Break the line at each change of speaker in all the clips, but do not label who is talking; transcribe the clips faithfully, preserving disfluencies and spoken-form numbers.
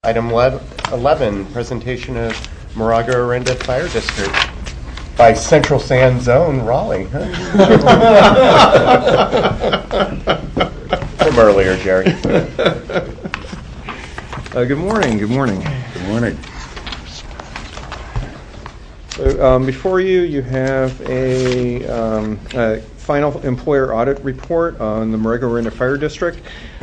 Item eleven, presentation of Moraga Orinda Fire District by Central Sand Zone, Raleigh. Huh? From earlier, Jerry.
Uh, good morning. Good morning.
Good morning.
So, um, before you, you have a, um, a final employer audit report on the Moraga Orinda Fire District.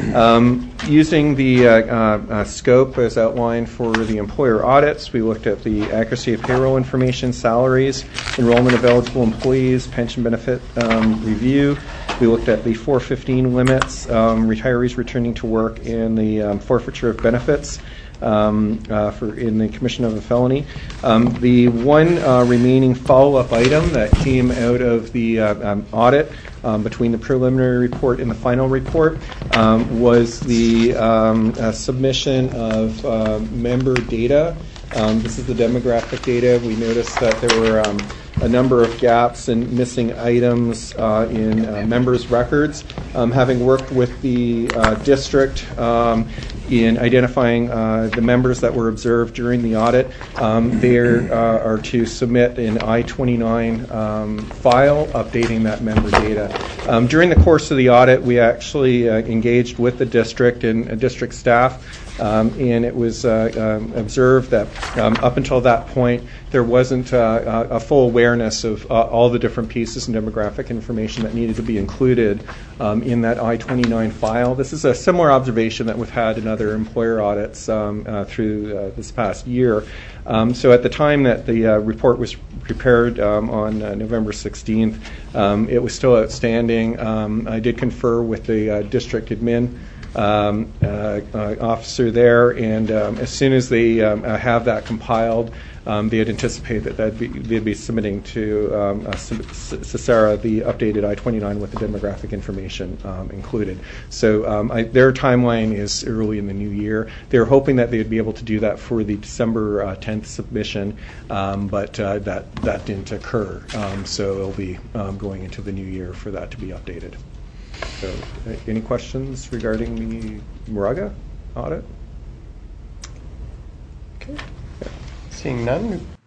Um, using the uh, uh, uh, scope as outlined for the employer audits, we looked at the accuracy of payroll information, salaries, enrollment of eligible employees, pension benefit um, review. We looked at the four fifteen limits, um, retirees returning to work, and the um, forfeiture of benefits um, uh, for in the commission of a felony. Um, the one uh, remaining follow-up item that came out of the uh, um, audit um, between the preliminary report and the final report um, was the um, uh, submission of uh, member data. Um, this is the demographic data. We noticed that there were um, a number of gaps and missing items uh, in uh, members' records. Um, having worked with the uh, district um, in identifying uh, the members that were observed during the audit, um, they uh, are to submit an I twenty-nine um, file updating that member data. Um, during the course of the audit, we actually uh, engaged with the district and uh, district staff. Um, and it was uh, um, observed that um, up until that point, there wasn't uh, a full awareness of uh, all the different pieces and demographic information that needed to be included um, in that I twenty-nine file. This is a similar observation that we've had in other employer audits um, uh, through uh, this past year. Um, so at the time that the uh, report was prepared um, on uh, November sixteenth, um, it was still outstanding. Um, I did confer with the uh, district admin Um, uh, uh, officer there, and um, as soon as they um, uh, have that compiled, um, they'd anticipate that that'd be, they'd be submitting to um, uh, CESARA the updated I twenty-nine with the demographic information um, included. So um, I, their timeline is early in the new year. They're hoping that they'd be able to do that for the December uh, tenth submission, um, but uh, that, that didn't occur. Um, so it'll be um, going into the new year for that to be updated. So, uh, any questions regarding the Moraga audit?
Okay. Seeing none,